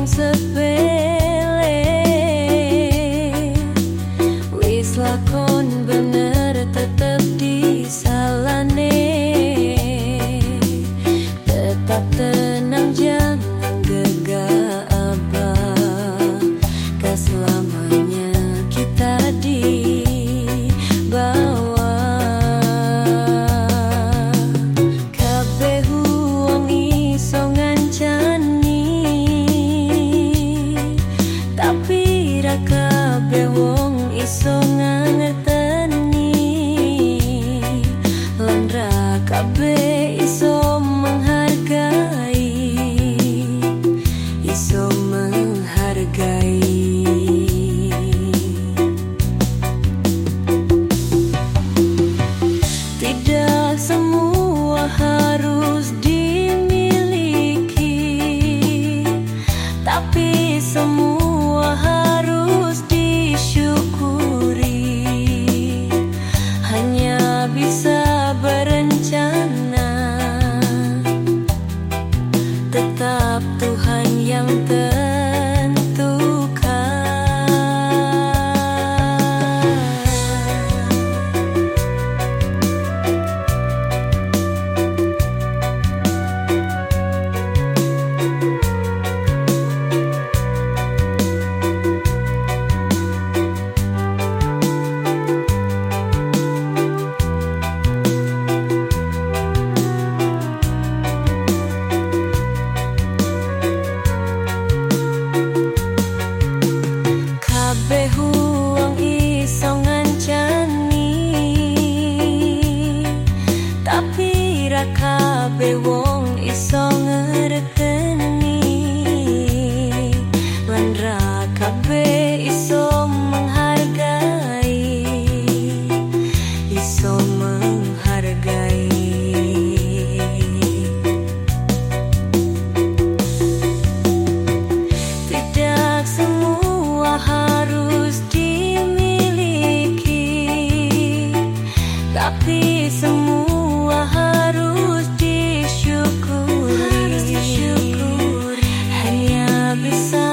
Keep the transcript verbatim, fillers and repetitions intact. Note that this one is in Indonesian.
sepele, wis lakon bener tetep disalane. Tetap tenang jangan gegabah, keselamanya kita di bawah. Kabeh wong iso ngancani, tapi ra kabeh wong iso ngangerteni, lan ra kabeh iso menghargai, iso menghargai. Tidak semua harus dimiliki, tapi semua harus disyukuri. Hanya bisa berencana, tetap Tuhan yang tentukan. Kabeh wong iso ngancani, tapi ra kabeh wong iso ngerteni, lan ra kabeh iso menghargai, iso menghargai. Tidak semua harus dimiliki, tapi semua harus disyukuri. Hanya bisa